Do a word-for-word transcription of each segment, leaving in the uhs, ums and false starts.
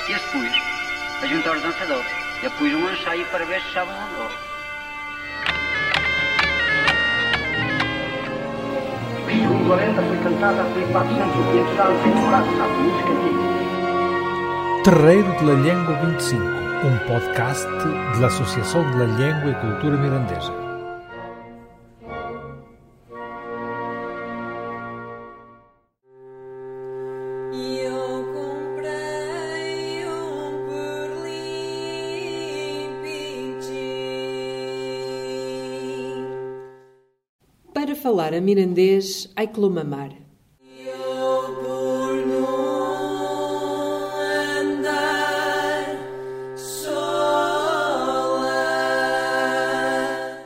E as pus a juntar aos dançadores. E pus um ensaio para ver se estavam ou não. Segundo a lenda, foi cantada há quatrocentos ou quinhentos anos em Portugal, sabe, música antiga. Terreiro de la Llengua vinte e cinco, um podcast da Associação de la Llengua e Cultura Mirandesa. Eu comprei um berlim pintinho. Para falar a mirandês, ai que lo mamar. Eu por não andar sola.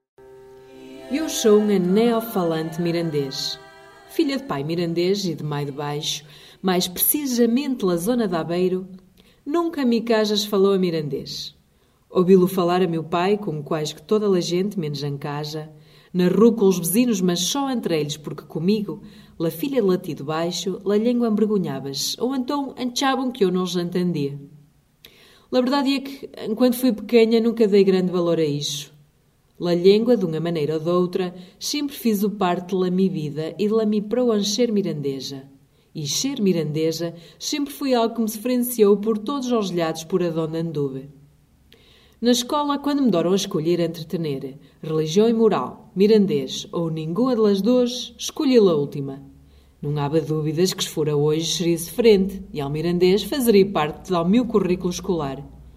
Eu sou uma neofalante mirandês. Filha de pai mirandês e de mãe de baixo, mais precisamente na zona de Aveiro, nunca me cajas falou a mirandês. Ouvi-lo falar a meu pai, como quais que toda a gente, menos em casa, na rua com os vizinhos, mas só entre eles, porque comigo, la filha de latido baixo, la língua embergunhavas, ou então anchavam que eu não os entendia. A verdade é que, enquanto fui pequena, nunca dei grande valor a isso. La língua, de uma maneira ou de outra, sempre fiz o parte da minha vida e da minha proa ser mirandesa. E ser mirandesa sempre foi algo que me diferenciou por todos os olhados por onde anduve. Na escola, quando me deram a escolher entre tener religião e moral, mirandês ou nenhuma das duas, escolhi a última. Não há dúvidas que se fora hoje seria diferente e ao mirandês fazeria parte do meu currículo escolar.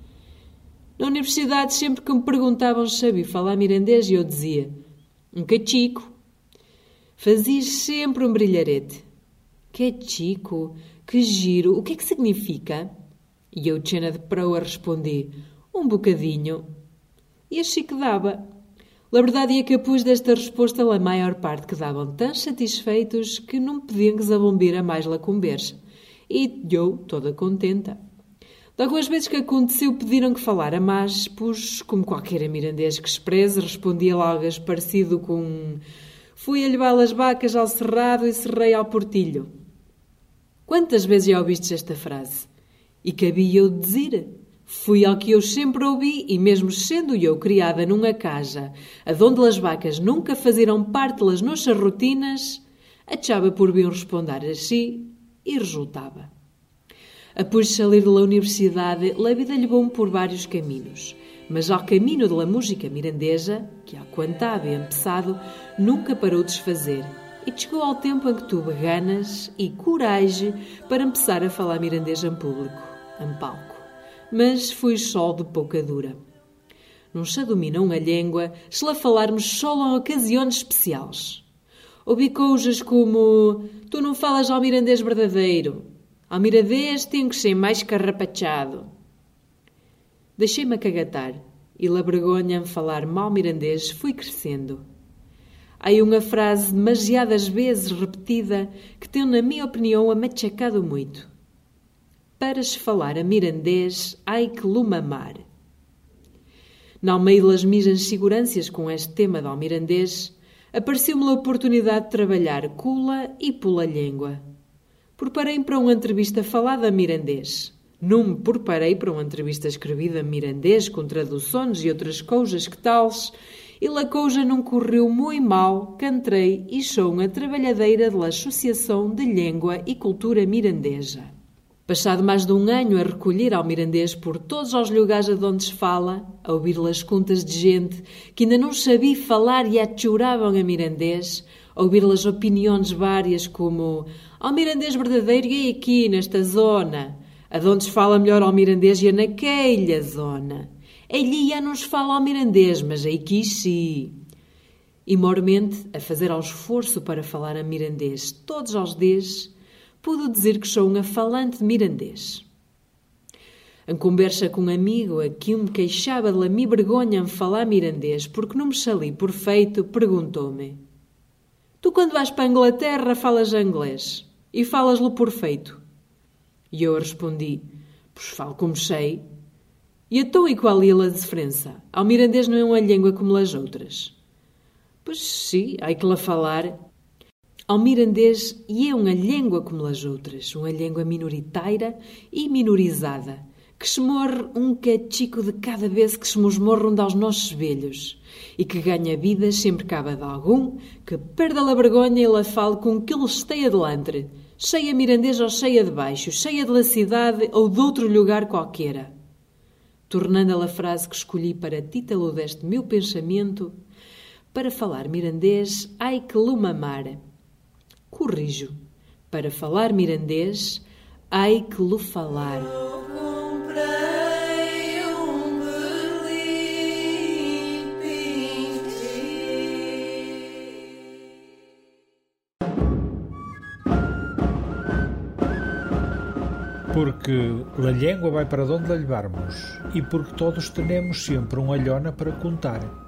Na universidade, sempre que me perguntavam se sabia falar mirandês, eu dizia, um cachico. Fazia sempre um brilharete. Cachico? Que giro? O que é que significa? E eu, cheia de proa, respondi, um bocadinho. E achei que dava. A verdade é que eu pus desta resposta a maior parte que davam tão satisfeitos que não podiam desabombir a mais la conversa. E eu, toda contenta. De algumas vezes que aconteceu, pediram que falara mais, pois, como qualquer mirandês que expresse, respondia logo parecido com fui a levar as vacas ao cerrado e cerrei ao portilho. Quantas vezes já ouviste esta frase? E cabia eu dizer? Fui ao que eu sempre ouvi e mesmo sendo eu criada numa casa aonde as vacas nunca faziam parte das nossas rotinas, achava por bem responder assim e resultava. Após sair da universidade, a vida levou-me por vários caminhos, mas ao caminho da música mirandesa, que há quanto havia começado, nunca parou de desfazer. E chegou ao tempo em que tive ganas e coragem para começar a falar mirandês em público, em palco. Mas fui só de pouca dura. Não se domina uma língua se la falarmos só em ocasiões especiais. Ouvi coisas como tu não falas ao mirandês verdadeiro. Ao mirandês tem que ser mais carrapachado. Deixei-me acagatar e la vergonha em falar mal mirandês fui crescendo. Há uma frase demasiadas vezes repetida que tem, na minha opinião, amachacado muito. Para se falar a mirandês, ai que lo mamar. No meio das minhas inseguranças com este tema do mirandês, apareceu-me a oportunidade de trabalhar cula e pula língua. Preparei para uma entrevista falada a mirandês. Não me preparei para uma entrevista escrevida a mirandês, com traduções e outras coisas que tales, e a coisa não correu muito mal, que entrei e sou uma trabalhadeira da Associação de Língua e Cultura Mirandesa. Passado mais de um ano a recolher ao mirandês por todos os lugares onde se fala, a ouvir as contas de gente que ainda não sabia falar e atchoravam a mirandês, a ouvir as opiniões várias como ao mirandês verdadeiro é aqui, nesta zona, aonde se fala melhor ao mirandês e é naquela zona. Ali já não se fala ao mirandês, mas aqui sim. E mormente, a fazer ao esforço para falar a mirandês todos os dias, pude dizer que sou uma falante de mirandês. Em conversa com um amigo a quem me queixava da minha vergonha em falar mirandês porque não me sali perfeito, perguntou-me: tu quando vais para a Inglaterra falas inglês e falas-lo perfeito? E eu respondi: pois falo como sei. E então e qual é a diferença? Ao mirandês não é uma língua como as outras? Pois sim, há que lá falar. Ao mirandês e é uma língua como as outras, uma língua minoritária e minorizada, que se morre um cachico de cada vez que se nos morre um dos nossos velhos e que ganha vida sempre cabe de algum que perde a vergonha e la fale com que ele esteja delante, cheia mirandês ou cheia de baixo, cheia de la cidade ou de outro lugar qualquer. Tornando a frase que escolhi para título deste meu pensamento, para falar mirandês, ai que lo mamar. Corrijo. Para falar mirandês, ai que lo falar. Comprei um Porque a língua vai para onde a levarmos e porque todos temos sempre uma olhona para contar.